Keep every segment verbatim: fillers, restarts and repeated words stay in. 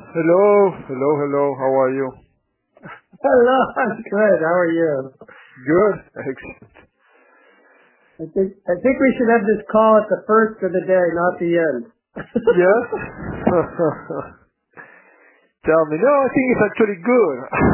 Hello, hello, hello. How are you? Hello, I'm good. How are you? Good. Excellent. I think I think we should have this call at the first of the day, not the end. Yes? Tell me. No, I think it's actually good.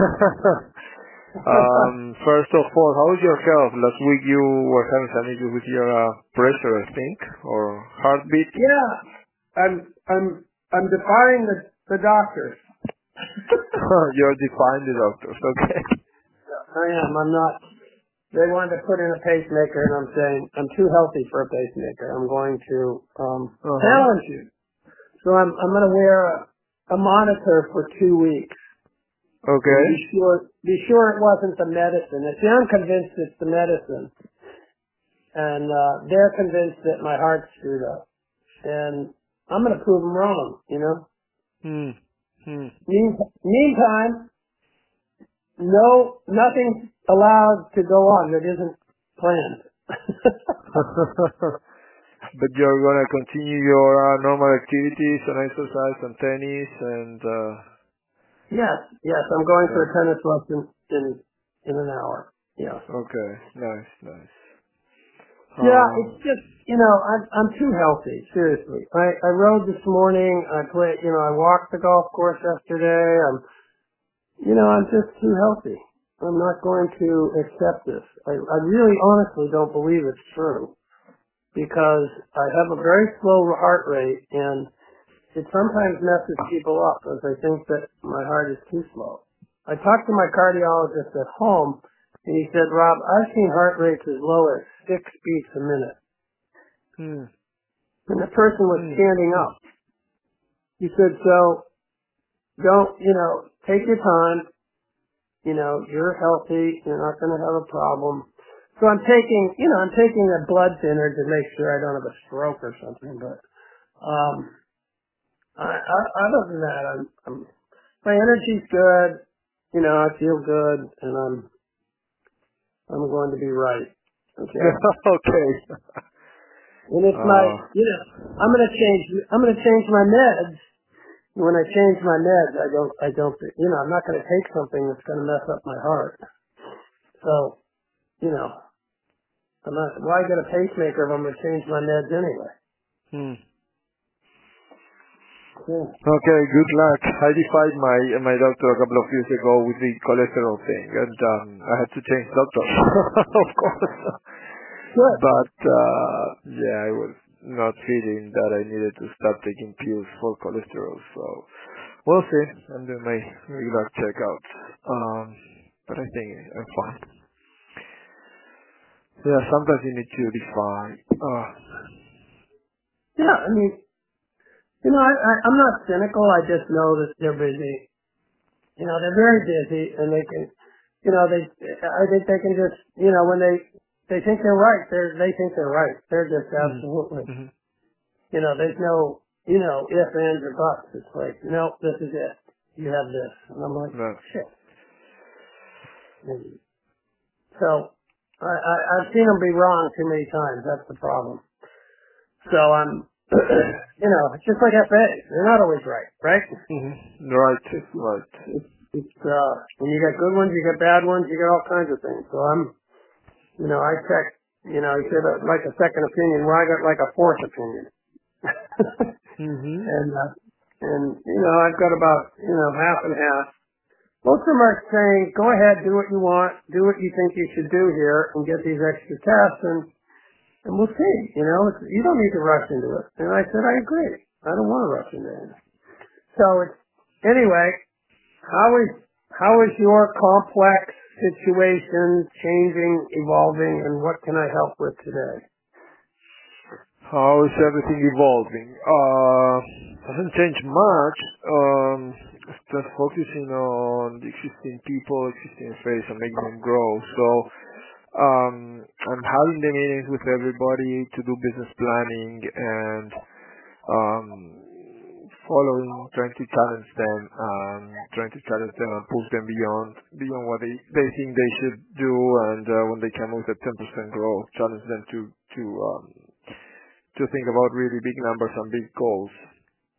um, first of all, how is your health? Last week you were having some issues with your uh, pressure, I think, or heartbeat. yeah, I'm I'm I'm defying the the doctors. You're defying the doctors, okay? I am. I'm not. They wanted to put in a pacemaker, and I'm saying I'm too healthy for a pacemaker. I'm going to um, Uh-huh. challenge you. So I'm I'm going to wear a, a monitor for two weeks. And Okay. be sure, be sure it wasn't the medicine. See, I'm convinced it's the medicine, and uh, they're convinced that my heart's screwed up. And I'm going to prove them wrong, you know. Hmm. Hmm. Mean, meantime, no, nothing's allowed to go on that isn't planned. But you're gonna continue your uh, normal activities and exercise and tennis and uh yes, yes, I'm going for yeah. a tennis lesson in in an hour. Yeah. Okay. Nice, nice. Yeah, Uh it's just, you know, I'm I'm too healthy. Seriously, I I rode this morning. I played, you know, I walked the golf course yesterday. I'm, you know, I'm just too healthy. I'm not going to accept this. I I really, honestly, don't believe it's true because I have a very slow heart rate, and it sometimes messes people up because they think that my heart is too slow. I talked to my cardiologist at home, and he said, Rob, I've seen heart rates as low as six beats a minute. hmm. And the person was Hmm. standing up. He said, so don't, you know, take your time. You know, you're healthy. You're not going to have a problem. So I'm taking, you know, I'm taking a blood thinner to make sure I don't have a stroke or something. But um, I, I, other than that, I'm, I'm, my energy's good. You know, I feel good, and I'm, I'm going to be right. Okay. Okay. And it's my, Uh you know, I'm going to change, I'm going to change my meds. When I change my meds, I don't, I don't, you know, I'm not going to take something that's going to mess up my heart. So, you know, I'm not, why get a pacemaker if I'm going to change my meds anyway? hmm. Yeah. Okay, good luck. I defied my my doctor a couple of years ago with the cholesterol thing and um I had to change doctors. Of course. Good. But uh yeah, I was not feeling that I needed to start taking pills for cholesterol, so we'll see. I'm doing my regular checkups. Um, but I think I'm fine. Yeah, sometimes you need to define. Uh, Yeah, I mean, you know, I, I, I'm not cynical. I just know that they're busy. You know, they're very busy, and they can, you know, they, I think they can just, you know, when they, they think they're right, they're, they think they're right. They're just mhm, absolutely, mhm. you know, there's no, you know, ifs, ands, or buts. It's like, no, this is it. You have this. And I'm like, No. shit. And so, I, I, I've seen them be wrong too many times. That's the problem. So I'm, you know, it's just like F A. They're not always right, right? Mhm. Right, It's, right. it's, it's, uh, when you got good ones, you got bad ones, you got all kinds of things. So I'm, you know, I check, you know, you said uh, like a second opinion. Well, I got like a fourth opinion. Mhm. and, uh, and, you know, I've got about, you know, half and half. Most of them are saying, go ahead, do what you want, do what you think you should do here, and get these extra tests, and, and we'll see. You know, it's, you don't need to rush into it. And I said, I agree. I don't want to rush into it. So it's, anyway, how is, how is your complex situation changing, evolving, and what can I help with today? How is everything evolving? Uh, hasn't changed much. Um, just focusing on the existing people, existing phase, and making them grow. So, um, I'm having the meetings with everybody to do business planning and um, following, trying to challenge them, um, trying to challenge them and push them beyond beyond what they, they think they should do. And uh, when they come with a ten percent growth, challenge them to to um, to think about really big numbers and big goals.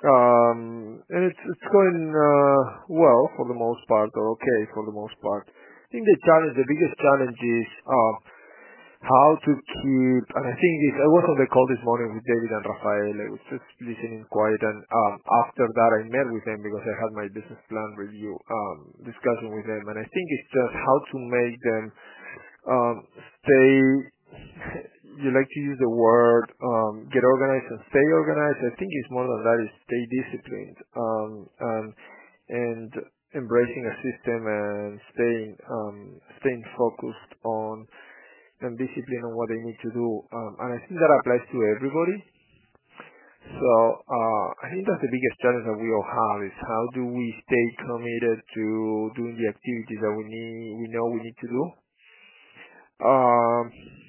Um, and it's it's going uh, well for the most part, or okay for the most part. I think the challenge, the biggest challenge is uh, how to keep. And I think this, I was on the call this morning with David and Rafael. I was just listening quiet, and um, after that I met with them because I had my business plan review um, discussion with them, and I think it's just how to make them um, stay. You like to use the word um, get organized and stay organized. I think it's more than that. Is stay disciplined um, and and embracing a system and staying um, staying focused on and discipline on what they need to do. Um, and I think that applies to everybody. So uh, I think that's the biggest challenge that we all have is how do we stay committed to doing the activities that we need we know we need to do. Um,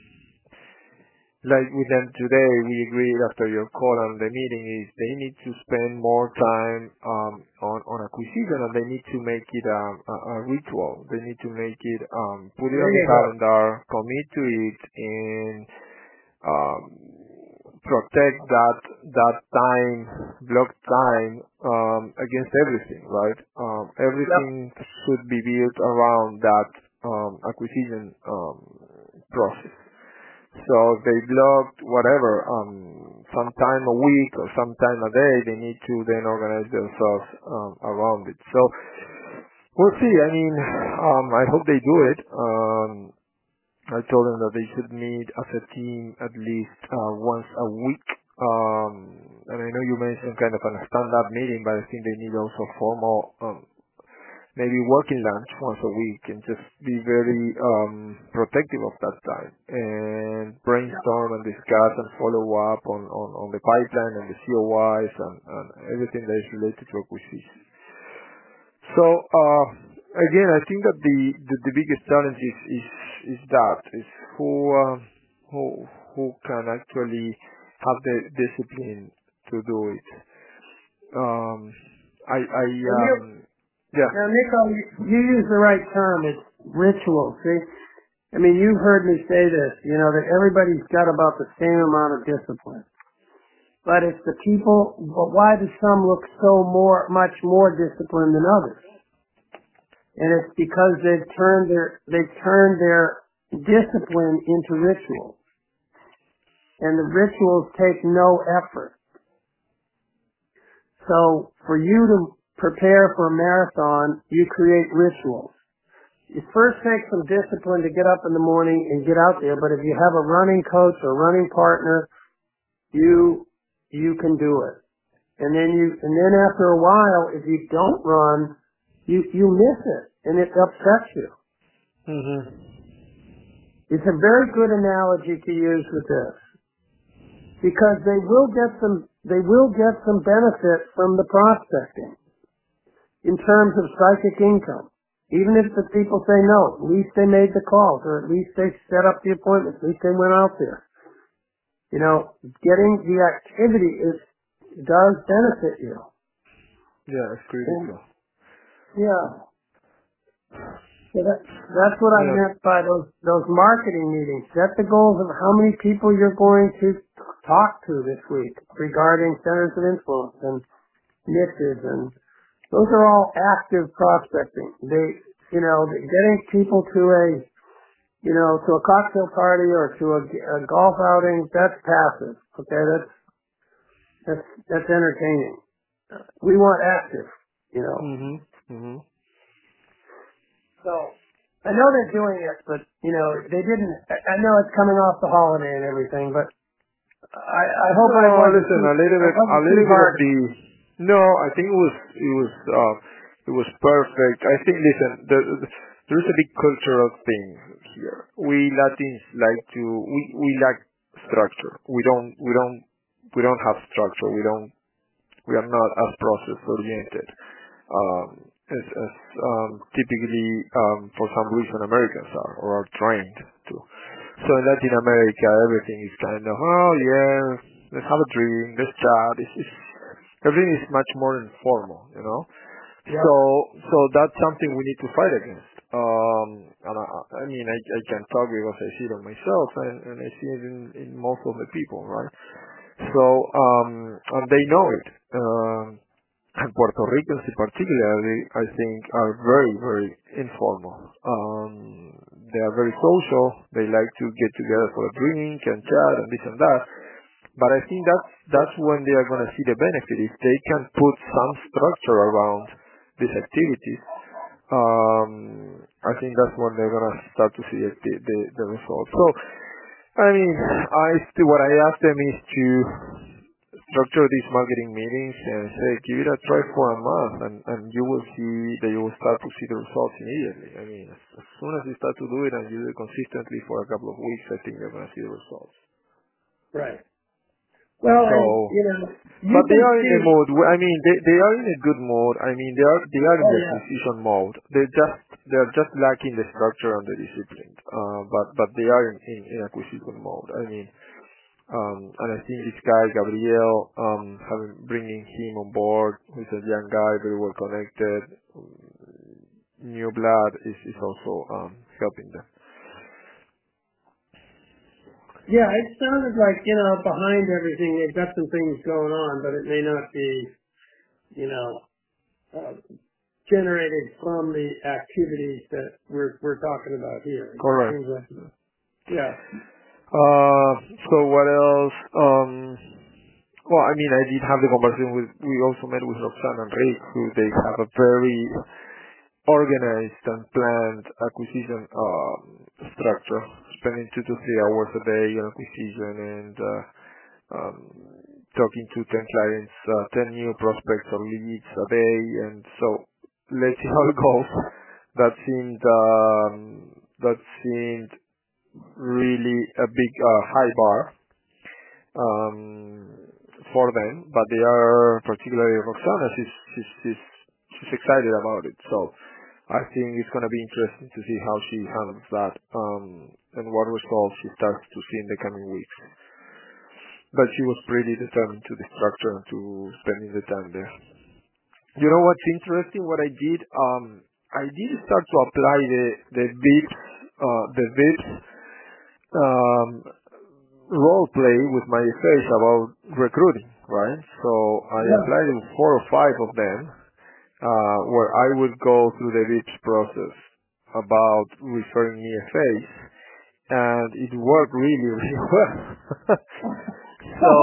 like with them today, we agreed after your call and the meeting is they need to spend more time um, on on acquisition, and they need to make it a, a, a ritual. They need to make it um, put it There on the you go. calendar, commit to it, and um, protect that that time, block time um, against everything. Right? Um, Yep. everything should be built around that um, acquisition um, process. So if they blocked whatever, um, sometime a week or sometime a day, they need to then organize themselves um, around it. So we'll see. I mean, um, I hope they do it. Um, I told them that they should meet as a team at least uh, once a week. Um, and I know you mentioned kind of a stand-up meeting, but I think they need also formal um, maybe working lunch once a week and just be very um, protective of that time and brainstorm and discuss and follow up on, on, on the pipeline and the C O Is and, and everything that is related to acquisition. So uh, again, I think that the, the, the biggest challenge is, is, is that is who uh, who who can actually have the discipline to do it. Um, I I And you, um, yeah. now, Nico, you, you use the right term. It's ritual. See, I mean, you've heard me say this. You know that everybody's got about the same amount of discipline, but it's the people. But why do some look so more, much more disciplined than others? And it's because they've turned their they've turned their discipline into rituals, and the rituals take no effort. So for you to prepare for a marathon, you create rituals. You first take some discipline to get up in the morning and get out there, but if you have a running coach or running partner, you you can do it. And then you and then after a while, if you don't run, you you miss it and it upsets you. Mhm. It's a very good analogy to use with this. Because they will get some they will get some benefit from the prospecting in terms of psychic income. Even if the people say no, at least they made the calls, or at least they set up the appointments, at least they went out there. You know, getting the activity is does benefit you. Yeah, it's And critical. yeah, so that, that's what I Yeah. meant by those those marketing meetings. Set the goals of how many people you're going to talk to this week regarding centers of influence and niches, and those are all active prospecting. They, you know, getting people to a you know, to a cocktail party or to a, a golf outing, that's passive. Okay, that's that's that's entertaining. We want active, you know. Mhm. Mhm. So I know they're doing it, but you know, they didn't. I I know it's coming off the holiday and everything, but I I hope No, I wasn't listen, too a little I bit, a wasn't too little bit of hard. the. No, I think it was, it was, uh, it was perfect. I think, listen, the, the, there is a big cultural thing here. We Latins like to, we we lack structure. We don't, we don't, we don't have structure. We don't, we are not as process oriented. Um, as, as um, typically, um, for some reason, Americans are or are trained to. So in Latin America, everything is kind of, oh yeah, let's have a drink, let's chat. It's, it's, everything is much more informal, you know. So, Yep. so that's something we need to fight against. Um, and I, I mean, I, I can talk because I see it on myself, and, and I see it in, in most of the people, right? So, um, and they know it. Um, and Puerto Ricans in particularly, I think, are very, very informal. Um, they are very social. They like to get together for a drink and chat and this and that. But I think that's, that's when they are going to see the benefit. If they can put some structure around these activities, um, I think that's when they're going to start to see the, the, the results. So, I mean, I still, what I ask them is to structure these marketing meetings and say, give it a try for a month, and, and you will see that you will start to see the results immediately. I mean, as, as soon as you start to do it and you do it consistently for a couple of weeks, I think you're going to see the results. Right. Well, So, and you know, you but they can are in see. a mode. I mean, they they are in a good mode. I mean, they are they are in Oh the yeah. acquisition mode. They just they are just lacking the structure and the discipline. Uh, but but they are in, in, in acquisition mode. I mean, um, and I think this guy Gabriel, um, having bringing him on board, who's a young guy, very well connected, new blood, is is also um helping them. Yeah, it sounded like, you know, behind everything, they've got some things going on, but it may not be, you know, uh, generated from the activities that we're we're talking about here. It Correct. seems like, yeah, Uh, so what else? Um, well, I mean, I did have the conversation with, we also met with Roxanne and Rick, who they have a very organized and planned acquisition um, structure, spending two to three hours a day on acquisition and uh, um, talking to ten clients, uh, ten new prospects or leads a day, and so let's see how it goes. That seemed um, that seemed really a big uh, high bar um, for them, but they are, particularly Roxana, she's, she's, she's, she's excited about it. So I think it's going to be interesting to see how she handles that um, and what results she starts to see in the coming weeks. But she was pretty determined to the structure and to spending the time there. You know what's interesting? What I did, um, I did start to apply the the V I Ps, uh, the V I Ps um, role play with my face about recruiting, right? So I yeah, applied in four or five of them, uh, where I would go through the V I Ps process about referring me a face, and it worked really, really well. So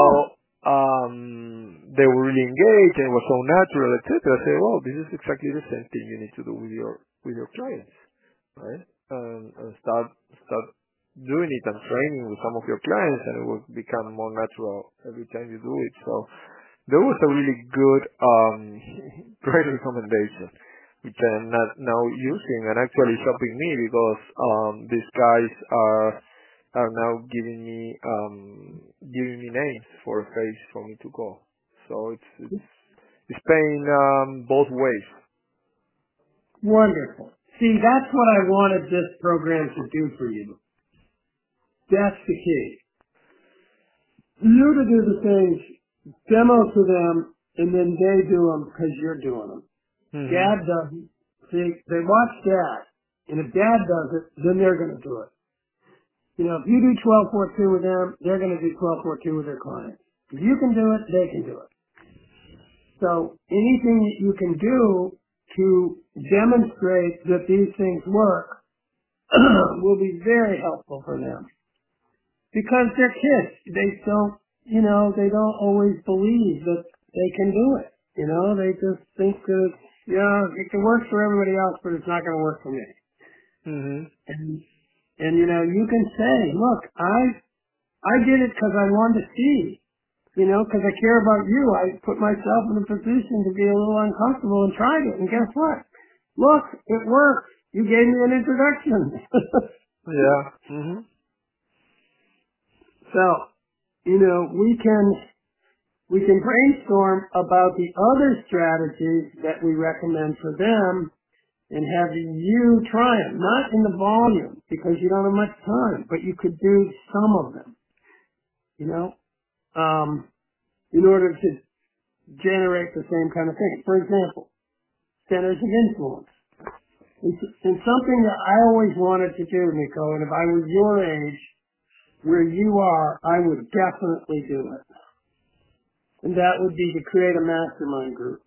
um, they were really engaged, and it was so natural, et cetera. I say, well, this is exactly the same thing you need to do with your with your clients, right? And, and start start doing it and training with some of your clients, and it will become more natural every time you do it. So there was a really good, um, great recommendation, which I'm not now using and actually helping me because um, these guys are are now giving me um, giving me names for a face for me to go. So it's it's it's paying um, both ways. wonderful. See, that's what I wanted this program to do for you. That's the key. You to do the things, demo to them, and then they do them because you're doing them. Hmm. Dad doesn't. See, they watch Dad, and if Dad does it, then they're going to do it. You know, if you do twelve four two with them, they're going to do twelve four two with their clients. If you can do it, they can do it. So anything that you can do to demonstrate that these things work will be very helpful for them. Because they're kids. They don't, you know, they don't always believe that they can do it. You know, they just think that, yeah, it can work for everybody else, but it's not going to work for me. Hmm. And, and you know, you can say, look, I, I did it because I wanted to see, you know, because I care about you. I put myself in a position to be a little uncomfortable and tried it. And guess what? Look, it worked. You gave me an introduction. Yeah. Hmm. So, you know, we can, we can brainstorm about the other strategies that we recommend for them and have you try them. Not in the volume because you don't have much time, but you could do some of them, you know, um, in order to generate the same kind of thing. For example, centers of influence. It's, it's something that I always wanted to do, Nico, and if I was your age, where you are, I would definitely do it. And that would be to create a mastermind group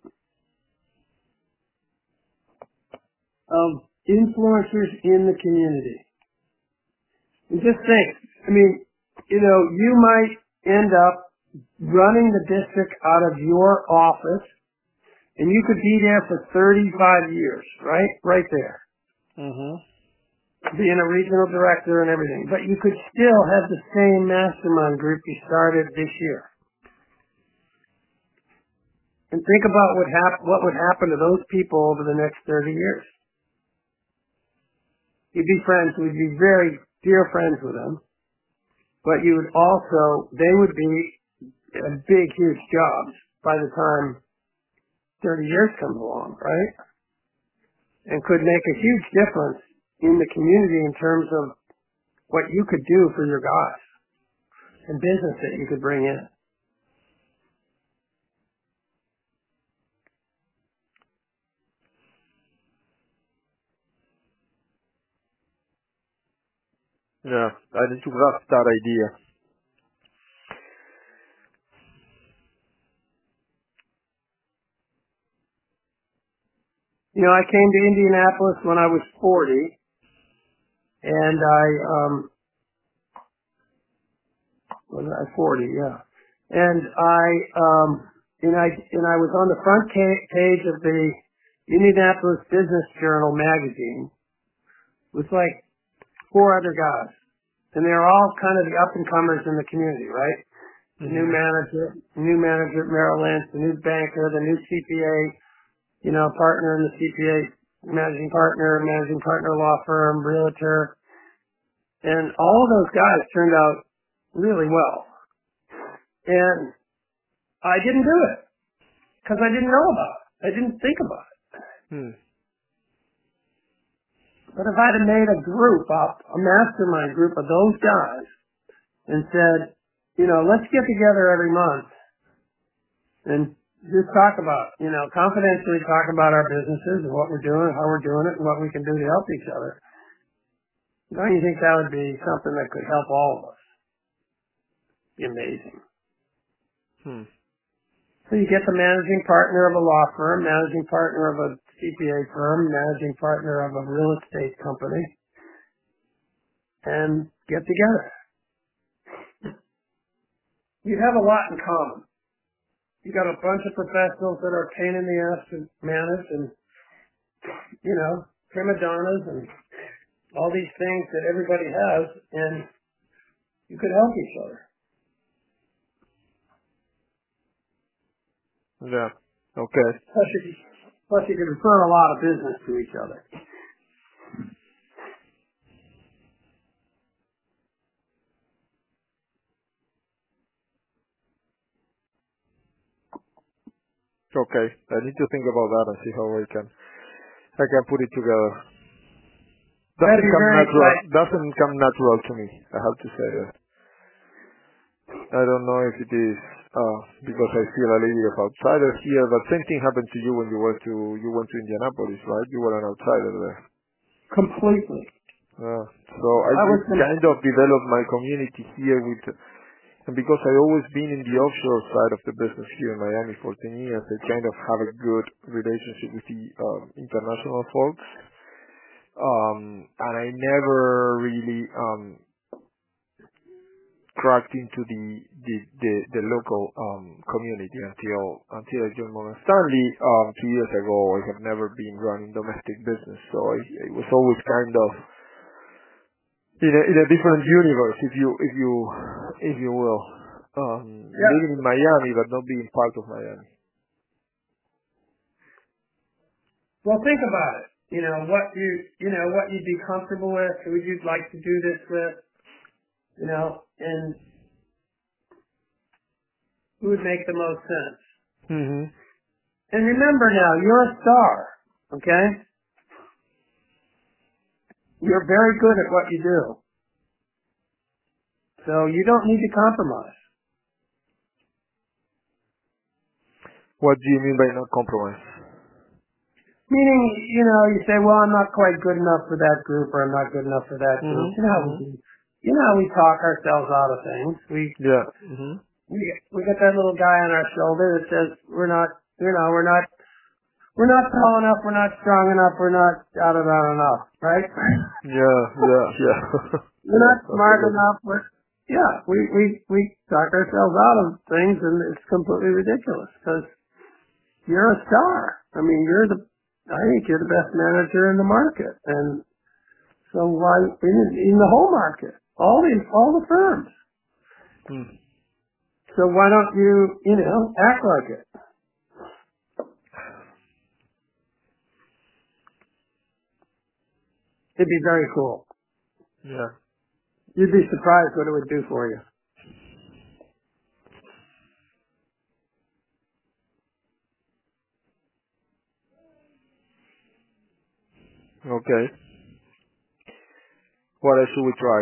of influencers in the community. And just think, I mean, you know, you might end up running the district out of your office, and you could be there for thirty-five years, right? Right there. Mm-hmm. Being a regional director and everything. But you could still have the same mastermind group you started this year. And think about what, hap- what would happen to those people over the next thirty years. You'd be friends, we'd be very dear friends with them. But you would also, they would be a big, huge jobs by the time thirty years comes along, right? And could make a huge difference in the community in terms of what you could do for your guys and business that you could bring in. Yeah, I need to grasp that idea. You know, I came to Indianapolis when I was forty, and I, um, was I forty? Yeah. And I, um, and I, and I was on the front ca- page of the Indianapolis Business Journal magazine with like four other guys. And they were all kind of the up-and-comers in the community, right? The Mm-hmm. new manager, new manager at Merrill Lynch, the new banker, the new C P A, you know, partner in the C P A, managing partner, managing partner law firm, realtor. And all of those guys turned out really well. And I didn't do it because I didn't know about it. I didn't think about it. Hmm. But if I'd have made a group up, a mastermind group of those guys, and said, you know, let's get together every month and just talk about, you know, confidentially talk about our businesses and what we're doing, how we're doing it, and what we can do to help each other. Don't you think that would be something that could help all of us? Be amazing. Hmm. So you get the managing partner of a law firm, managing partner of a C P A firm, managing partner of a real estate company, and get together. You have a lot in common. You got a bunch of professionals that are a pain in the ass to manage, and, you know, prima donnas and all these things that everybody has, and you could help each other. Yeah. Okay. Plus you, plus you can refer a lot of business to each other. Okay. I need to think about that and see how I can I can put it together. That'd Doesn't be come very natural. exciting. Doesn't come natural to me. I have to say that. I don't know if it is uh, because I feel a little bit of outsider here, but same thing happened to you when you were to you went to Indianapolis, right? You were an outsider there. Completely. Uh, so I, I was I kind of developed my community here with. And because I always been in the offshore side of the business here in Miami for ten years, I kind of have a good relationship with the um, international folks. Um, and I never really um, cracked into the the, the, the local um, community until until I joined Morgan Stanley um, two years ago. I have never been running domestic business, so I, I was always kind of in a, in a different universe, if you if you if you will, um, Yeah. living in Miami but not being part of Miami. Well, think about it. You know what you you know what you'd be comfortable with, who you'd like to do this with, you know, and who would make the most sense. Mm-hmm. And remember now, you're a star, okay? You're very good at what you do. So you don't need to compromise. What do you mean by not compromise? Meaning, you know, you say, well, I'm not quite good enough for that group, or I'm not good enough for that group. Mm-hmm. You know how we Mm-hmm. do. You know how we talk ourselves out of things. We, Yeah. Mm-hmm. we we got that little guy on our shoulder that says we're not, you know, we're not, we're not tall enough, we're not strong enough, we're not out of enough, right? Yeah, yeah, yeah. We're not smart enough. We're, yeah, we we we talk ourselves out of things, and it's completely ridiculous because you're a star. I mean, you're the, I think you're the best manager in the market, and so why in, in the whole market, all the all the firms. Hmm. So why don't you, you know, act like it? It'd be very cool. Yeah. You'd be surprised what it would do for you. Okay. What else should we try?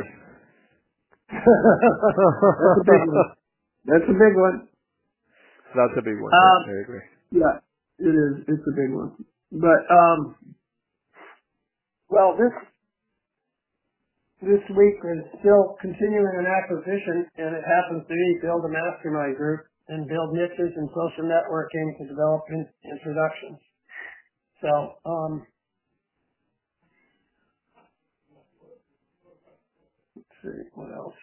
That's a big one. That's a big one. That's a big one. Um, Yeah, I agree. yeah, it is. It's a big one. But um, well, this this week is still continuing an acquisition, and it happens to be build a mastermind group and build niches in social networking to develop in, introductions. So um, let's see what else.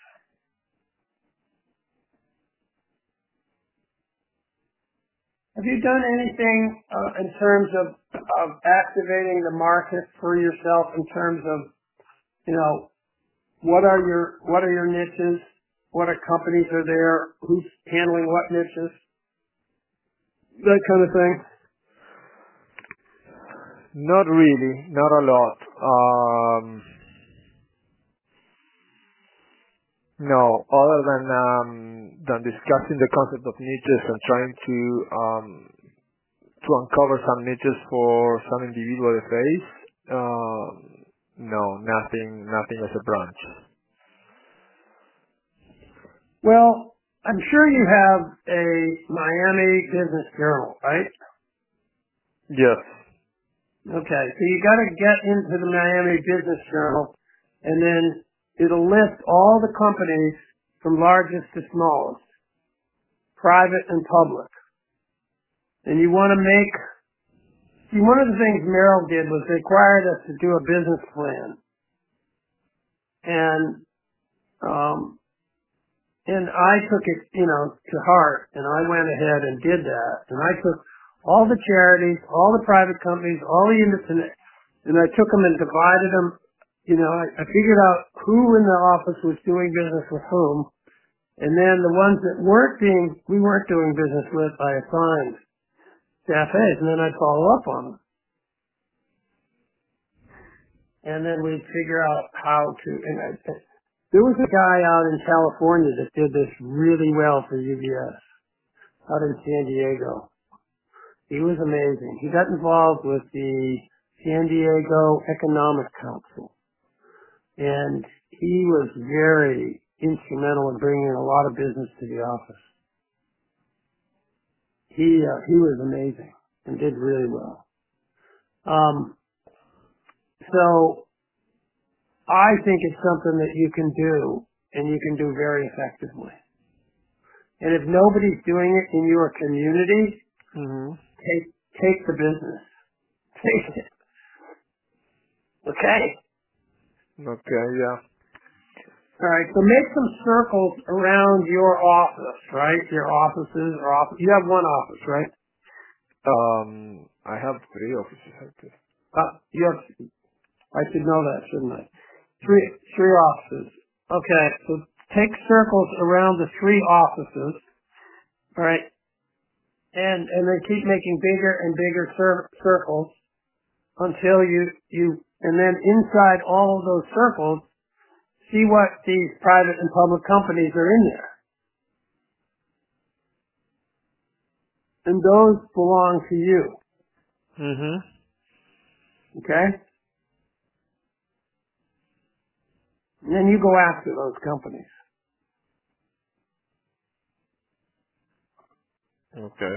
Have you done anything uh, in terms of, of activating the market for yourself in terms of, you know, what are your what are your niches? What are companies are there? Who's handling what niches? That kind of thing. Not really, not a lot. Um, no, other than um, than discussing the concept of niches and trying to um, to uncover some niches for some individual F As. Um, no, nothing, nothing as a branch. Well, I'm sure you have a Miami Business Journal, right? Yes. Okay, so you got to get into the Miami Business Journal, and then it'll list all the companies from largest to smallest, private and public. And you want to make, see, one of the things Merrill did was they required us to do a business plan. And, um, and I took it, you know, to heart, and I went ahead and did that. And I took all the charities, all the private companies, all the independent, and I took them and divided them. You know, I, I figured out who in the office was doing business with whom, and then the ones that weren't being, we weren't doing business with, I assigned to F As, and then I'd follow up on them. And then we'd figure out how to, and I, there was a guy out in California that did this really well for U B S, out in San Diego. He was amazing. He got involved with the San Diego Economic Council, and he was very instrumental in bringing a lot of business to the office. He uh, he was amazing and did really well. Um, so I think it's something that you can do, and you can do very effectively. And if nobody's doing it in your community, Mm-hmm. take take the business. Take it. Okay? Okay. Yeah. All right, so make some circles around your office, right? Your offices or office. You have one office, right? Um, I have three offices. I guess. Uh, you have. I should know that, shouldn't I? Three three offices. Okay, so take circles around the three offices. All right, and and then keep making bigger and bigger cir- circles until you you and then inside all of those circles, see what these private and public companies are in there. And those belong to you. Mm-hmm. Okay? And then you go after those companies. Okay.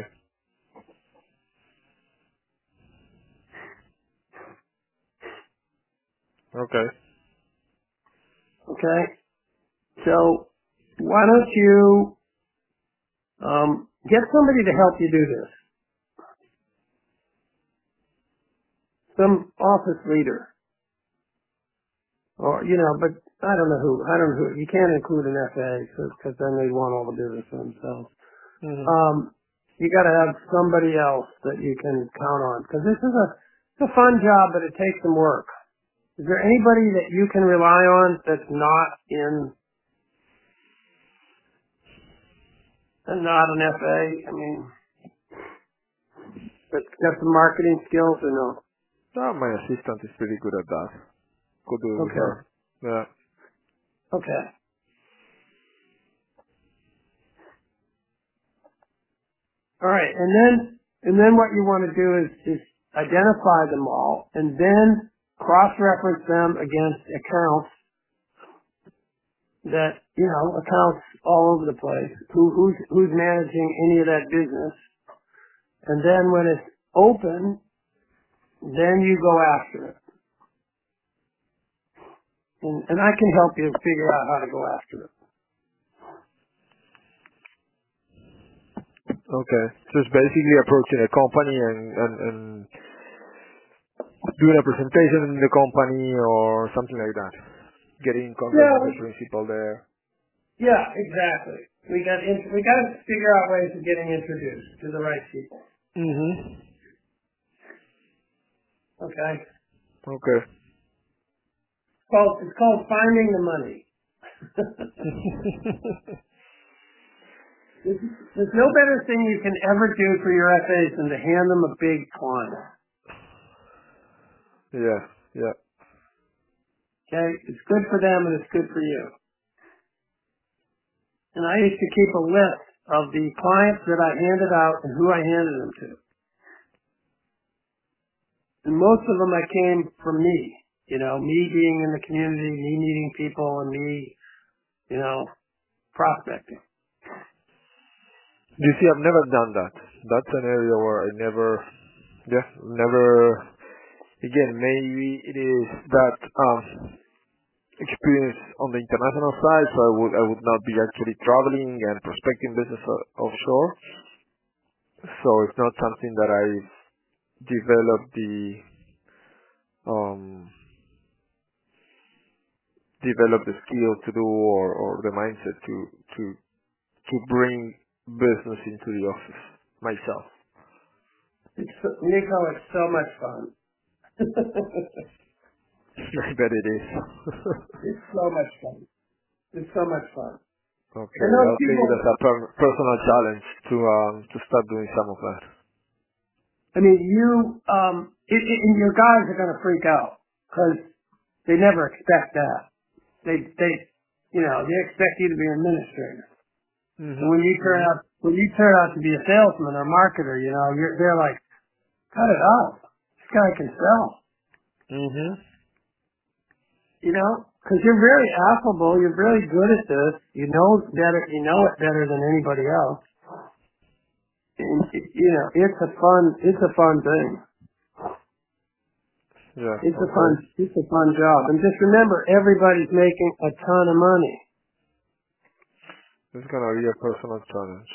Okay. Okay? So why don't you Um, get somebody to help you do this. Some office leader. Or, you know, but I don't know who. I don't know who. You can't include an F A because then they want all the business for themselves. Mm-hmm. Um, you got to have somebody else that you can count on because this is a, it's a fun job, but it takes some work. Is there anybody that you can rely on that's not in, not an F A? I mean, that's got some marketing skills or no? Oh, my assistant is pretty good at that. Could do it with Okay. her. Yeah. Okay. All right. And then, and then what you want to do is, is identify them all and then cross-reference them against accounts that, you know, accounts all over the place. Who, who's, who's managing any of that business. And then when it's open, then you go after it. And, and I can help you figure out how to go after it. Okay. So it's basically approaching a company and, and, and doing a presentation in the company or something like that. Getting in contact Yeah, with the principal there. yeah, exactly. We got in, we got to figure out ways of getting introduced to the right people. Mm-hmm. Okay. Okay. It's called, it's called finding the money. there's, there's no better thing you can ever do for your F As than to hand them a big client. yeah, yeah. Okay? It's good for them and it's good for you. And I used to keep a list of the clients that I handed out and who I handed them to. And most of them I came from me. You know, me being in the community, me meeting people, and me, you know, prospecting. You see, I've never done that. That's an area where I never, yeah, never, again, maybe it is that um, experience on the international side, so I would, I would not be actually traveling and prospecting business o- offshore. So it's not something that I've developed the, um, developed the skill to do or, or the mindset to, to, to bring business into the office myself. It's, Nico, it's so much fun. I bet it is. It's so much fun. It's so much fun. Okay, And those I'll take it people, as a per- personal challenge to um to start doing some of that. I mean, you, um, it, it, and your guys are going to freak out because they never expect that. They, they, you know, they expect you to be an administrator. So Mhm. when you turn out, when you turn out to be a salesman or marketer, you know, you're, they're like, cut it out. This guy can sell, Mhm. you know, because you're very affable. You're very good at this. You know better, you know it better than anybody else. And, you know, it's a fun, it's a fun thing. Yeah. It's a Okay. fun, it's a fun job. And just remember, everybody's making a ton of money. It's gonna be a personal challenge.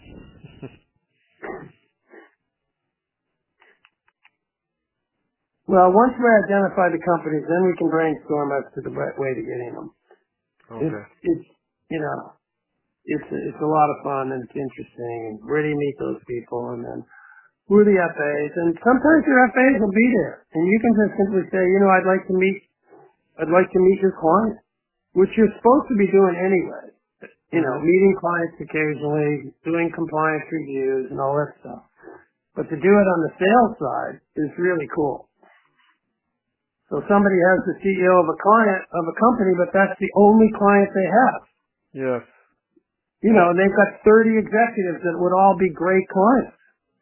Well, once we identify the companies, then we can brainstorm as to the right way to get in them. It's, Okay. it's, you know, it's, it's a lot of fun and it's interesting. And where do you meet those people? And then who are the F As? And sometimes your F As will be there. And you can just simply say, you know, I'd like to meet, I'd like to meet your client, which you're supposed to be doing anyway. You know, Mhm. meeting clients occasionally, doing compliance reviews and all that stuff. But to do it on the sales side is really cool. So somebody has the C E O of a client, of a company, but that's the only client they have. Yes. You know, and they've got thirty executives that would all be great clients.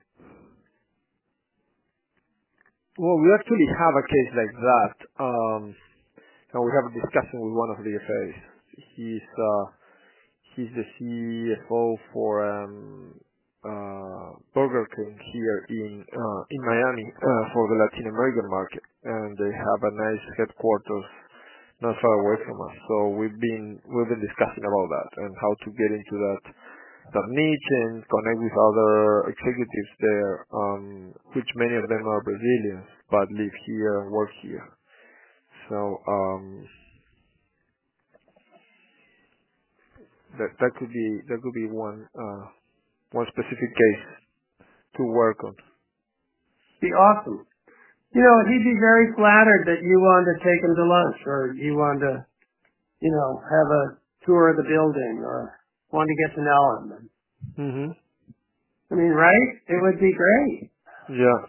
Well, we actually have a case like that. Um, and we have a discussion with one of the F As. He's uh he's the C F O for um uh Burger King here in uh in Miami uh, for the Latin American market, and they have a nice headquarters not far away from us. So we've been we've been discussing about that and how to get into that that niche and connect with other executives there, um, which many of them are Brazilians but live here and work here. So um, that that could be that could be one uh, one specific case to work on. Be awesome. You know, he'd be very flattered that you wanted to take him to lunch, or you wanted to, you know, have a tour of the building, or wanted to get to know him. Mhm. I mean, right? It would be great. Yeah.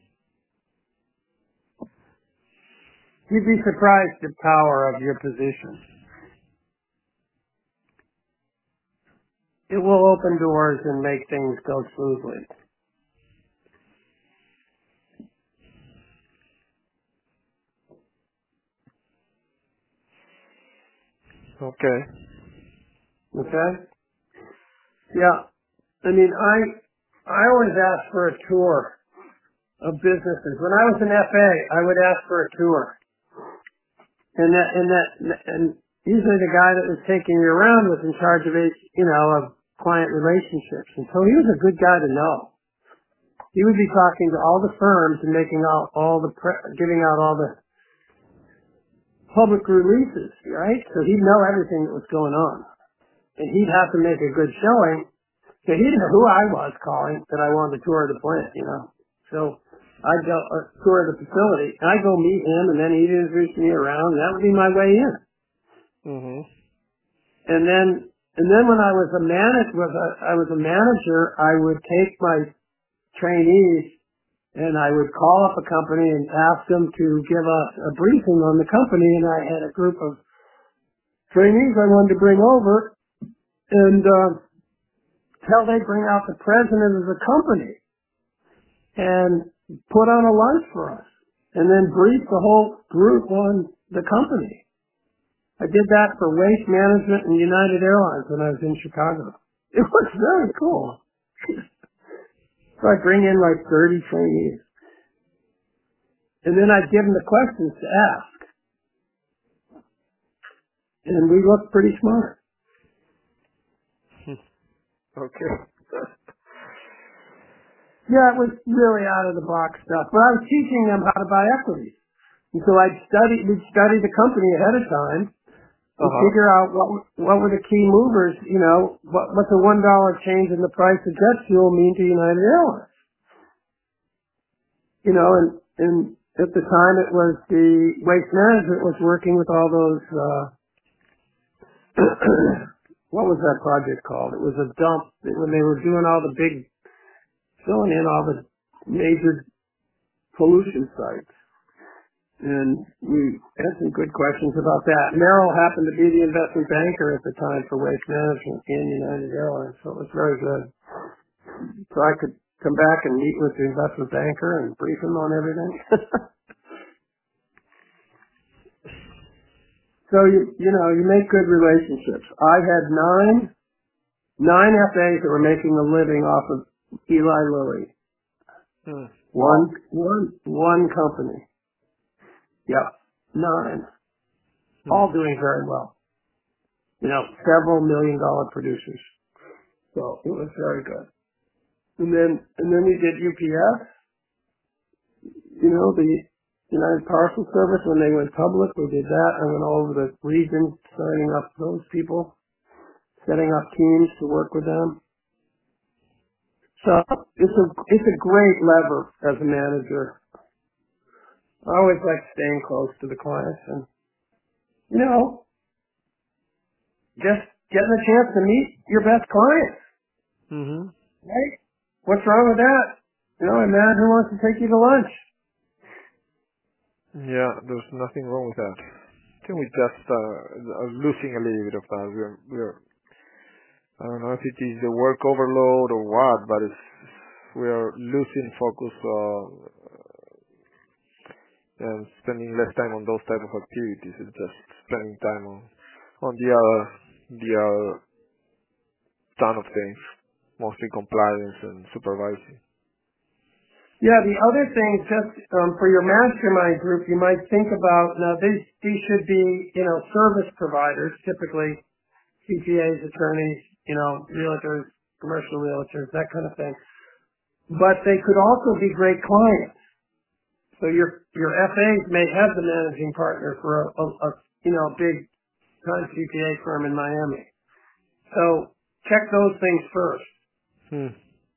You'd be surprised at the power of your position. It will open doors and make things go smoothly. Okay. Okay? Yeah. I mean, I I always ask for a tour of businesses. When I was an F A, I would ask for a tour. And that, and that, and usually the guy that was taking me around was in charge of, you know, of client relationships. And so he was a good guy to know. He would be talking to all the firms and making out all the, pre- giving out all the public releases, right? So he'd know everything that was going on. And he'd have to make a good showing. So he didn't know who I was calling that I wanted to tour the plant, you know. So I'd go uh, tour the facility, and I'd go meet him, and then he'd introduce me around, and that would be my way in. Mhm. And then, and then when I was a man, was a, I was a manager, I would take my trainees and I would call up a company and ask them to give us a briefing on the company. And I had a group of trainees I wanted to bring over, and uh, till they bring out the president of the company and put on a lunch for us, and then brief the whole group on the company. I did that for Waste Management and United Airlines when I was in Chicago. It was very cool. So I bring in like thirty trainees. And then I'd give them the questions to ask. And we looked pretty smart. Okay. Yeah, it was really out of the box stuff. But I was teaching them how to buy equities. And so I'd study, we'd study the company ahead of time and Uh-huh. figure out what what were the key movers, you know, what what's a one dollar change in the price of jet fuel mean to United Airlines? You know, and and at the time it was the Waste Management was working with all those uh what was that project called? It was a dump when they were doing all the big filling in all the major pollution sites. And we had some good questions about that. Merrill happened to be the investment banker at the time for Waste Management in United Airlines, so it was very good. So I could come back and meet with the investment banker and brief him on everything. So you you know, you make good relationships. I had nine nine F As that were making a living off of Eli Lilly. Hmm. One one one company. Yep. Nine. Hmm. All doing very well. You know, several million dollar producers. So it was very good. And then and then we did U P S, you know, the United Parcel Service when they went public, we did that. I went all over the region signing up those people, setting up teams to work with them. So it's a it's a great lever as a manager. I always like staying close to the clients and you know, just getting a chance to meet your best clients. Mhm. Right? What's wrong with that? You know, a manager wants to take you to lunch. Yeah, there's nothing wrong with that. I think we just uh, are losing a little bit of that. We're we're I don't know if it is the work overload or what, but it's we are losing focus on and spending less time on those type of activities and just spending time on on the other the other ton of things, mostly compliance and supervising. Yeah, the other thing, just um, for your mastermind group, you might think about, now these, these should be, you know, service providers, typically C P As, attorneys, you know, realtors, commercial realtors, that kind of thing. But they could also be great clients. So your your F As may have the managing partner for a, a, a you know big time C P A firm in Miami. So check those things first. Hmm.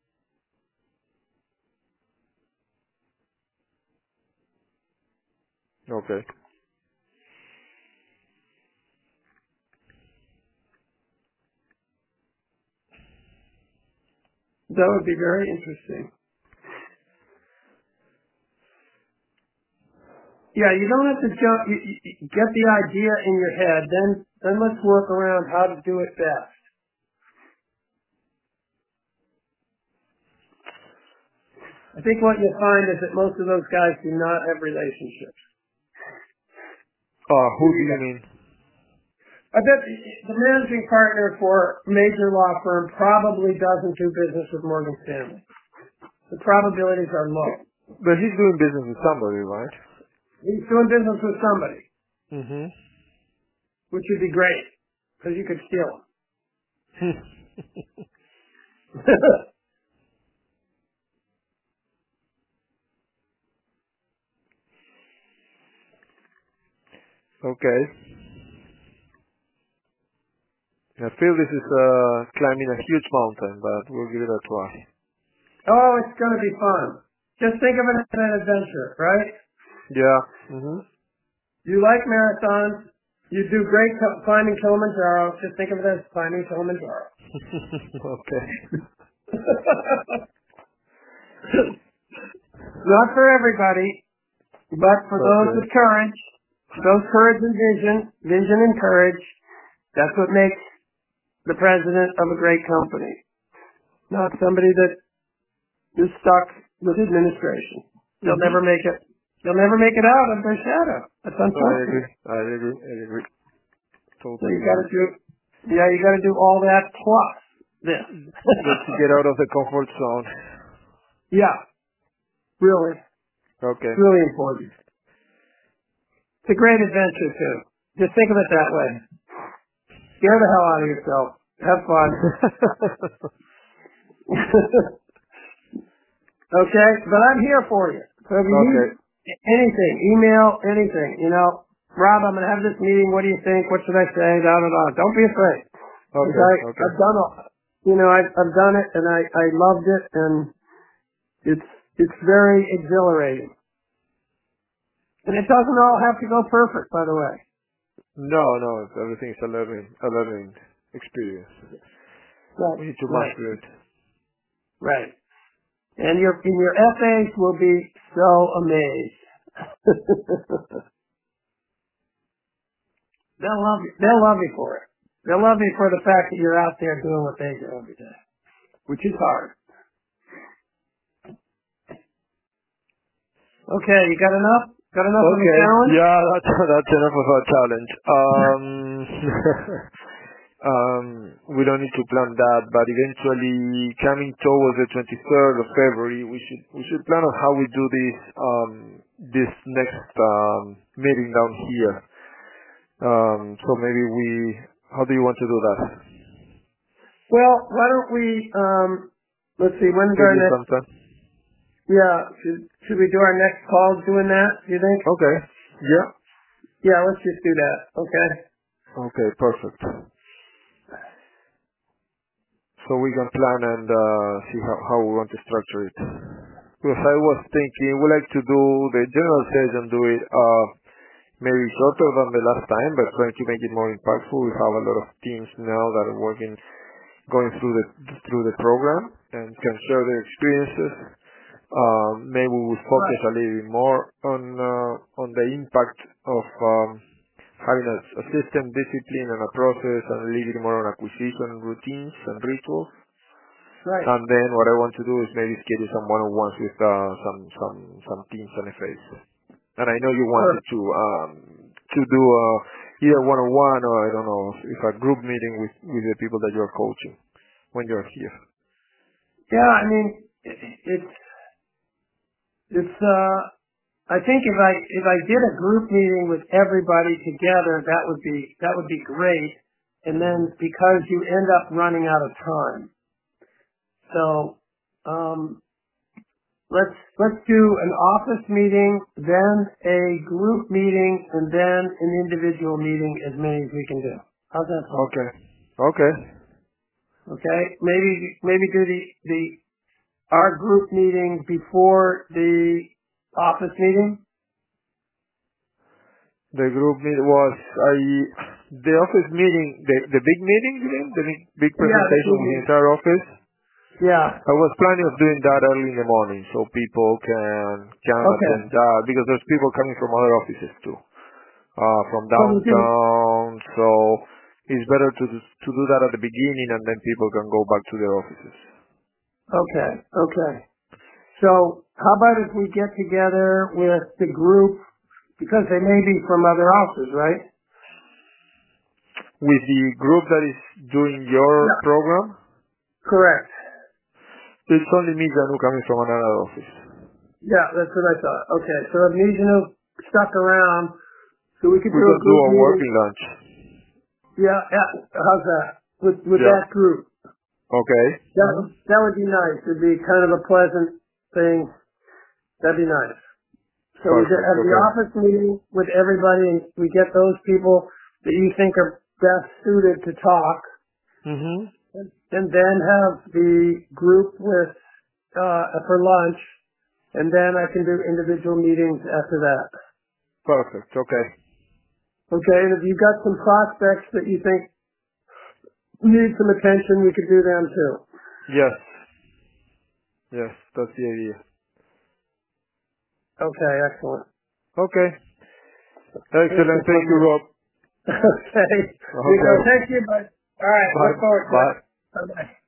Okay. That would be very interesting. Yeah, you don't have to jump. You, you, you get the idea in your head, then then let's work around how to do it best. I think what you'll find is that most of those guys do not have relationships. Uh, who do you mean? I bet the managing partner for a major law firm probably doesn't do business with Morgan Stanley. The probabilities are low. But he's doing business with somebody, right? He's doing business with somebody, Mm-hmm. which would be great, because you could steal him. Okay. I feel this is uh, climbing a huge mountain, but we'll give it a try. Oh, it's going to be fun. Just think of it as an adventure, right? Yeah. Mm-hmm. You like marathons. You do great co- climbing Kilimanjaro. Just think of it as climbing Kilimanjaro. Okay. Not for everybody, but for those Okay. with courage, those courage and vision, vision and courage, that's what makes the president of a great company. Not somebody that is stuck with administration. They'll Mm-hmm. never make it. They'll never make it out of their shadow. That's I agree. unfortunate. I agree. I agree. So Totally you got to agree. do, yeah, you got to do all that plus this. Let's get out of the comfort zone. Yeah, really, Okay. it's really important. It's a great adventure too. Just think of it that way. Scare the hell out of yourself. Have fun. Okay, but I'm here for you. So if you Okay. need anything, email, anything, you know, Rob, I'm going to have this meeting. What do you think? What should I say? Da, da, da. Don't be afraid. Okay. I, Okay. I've done all, you know, I've, I've done it and I, I loved it and it's, it's very exhilarating. And it doesn't all have to go perfect, by the way. No, no. Everything's a learning, a learning experience. Right, We need to right, master it. right. And your, and your F As will be so amazed. They'll love you. They'll love you for it. They'll love you for the fact that you're out there doing what they do every day, which is hard. Okay, you got enough? Got enough of a Okay. challenge? Yeah, that's that's enough of a challenge. Um, um, we don't need to plan that, but eventually, coming towards the twenty-third of February, we should we should plan on how we do this um this next um meeting down here. Um, so maybe we. How do you want to do that? Well, why don't we, um, let's see, when's our Schedule next, sometime. yeah, should, should we do our next call doing that, do you think? Okay. Yeah. Yeah, let's just do that, okay? Okay. Perfect. So we can plan and uh, see how, how we want to structure it. Because I was thinking we like to do the general session, do it uh, maybe shorter than the last time, but trying to make it more impactful. We have a lot of teams now that are working, going through the through the program and can share their experiences. Um, maybe we will focus Right. a little bit more on uh, on the impact of um, having a, a system, discipline, and a process, and a little bit more on acquisition routines and rituals. Right. And then what I want to do is maybe schedule some one-on-ones with uh, some some some teams and F As. And I know you wanted Sure. to um, to do uh, either one-on-one or I don't know if a group meeting with with the people that you're coaching when you're here. Yeah, I mean, it- it's, it's, uh, I think if I, if I did a group meeting with everybody together, that would be, that would be great. And then because you end up running out of time. So, um, let's, let's do an office meeting, then a group meeting, and then an individual meeting, as many as we can do. How's that sound? Okay. Okay. Okay? Maybe, maybe do the, the, our group meeting before the office meeting? The group meeting was, I, the office meeting, the, the big meeting, you mean? The big, big presentation Yeah, with the entire office? yeah. I was planning of doing that early in the morning so people can, can Okay. attend that because there's people coming from other offices too. Uh, from So we can, downtown, so it's better to, to do that at the beginning and then people can go back to their offices. okay, okay. So how about if we get together with the group, because they may be from other houses, right? With the group that is doing your Yeah. program, Correct. it's only me Janu coming from another office. Yeah, that's what I thought. Okay, so if Nijino stuck around, so we could We do a can do group a meeting. working lunch. Yeah, yeah. How's that? With with Yeah. that group. Okay. That would that would be nice. It'd be kind of a pleasant thing. That'd be nice. So we Perfect. have the Okay. office meeting with everybody, and we get those people that you think are best suited to talk, Mhm. and then have the group with uh for lunch, and then I can do individual meetings after that. Perfect. Okay. Okay, and if you've got some prospects that you think need some attention, we could do them too. Yes. Yes. That's the idea. Okay, excellent. Okay. It's a Excellent. Thank you, pleasure. Rob. Okay. You go. Okay. Thank you, bud. All right. Bye. Look forward to Bye. it. Bye-bye.